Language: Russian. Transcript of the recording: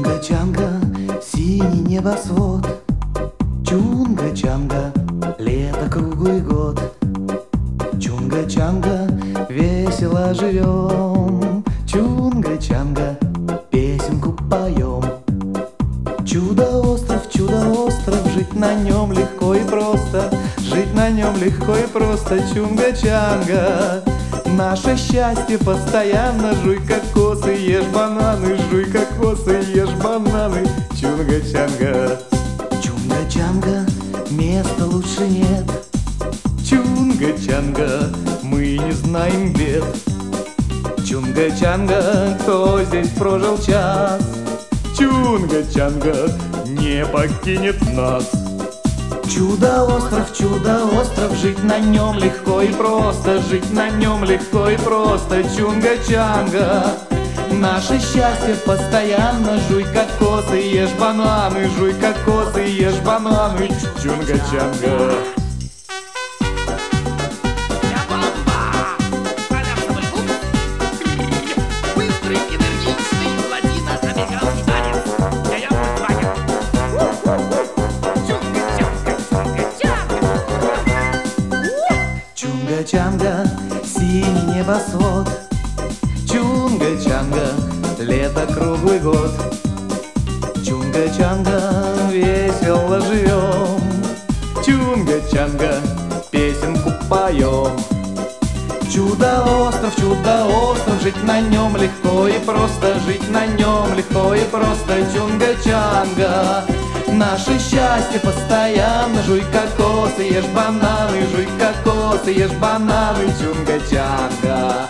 Чунга-чанга, синий небосвод, Чунга-чанга, лето круглый год. Чунга-чанга, весело живем, Чунга-чанга, песенку поем. Чудо-остров, жить на нем легко и просто, Жить на нем легко и просто, Чунга-чанга. Наше счастье постоянно, жуй кокосы, ешь бананы, жуй кокосы, ешь бананы, Чунга-чанга. Чунга-чанга, места лучше нет, Чунга-чанга, мы не знаем бед. Чунга-чанга, кто здесь прожил час, Чунга-чанга не покинет нас. Чудо-остров, жить на нем легко и просто, Жить на нем легко и просто, Чунга-чанга. Наше счастье постоянно, жуй кокосы, ешь бананы, жуй кокосы, ешь бананы, Чунга-чанга. Чунга-чанга, синий небосвод, Чунга-чанга, лето круглый год. Чунга-чанга, весело живем, Чунга-чанга, песенку поем. Чудо-остров, жить на нем легко и просто, Жить на нем легко и просто, Чунга-чанга. Наше счастье постоянно, жуй кокосы, ешь бананы, жуй кокосы, ешь бананы, Чунга-чанга.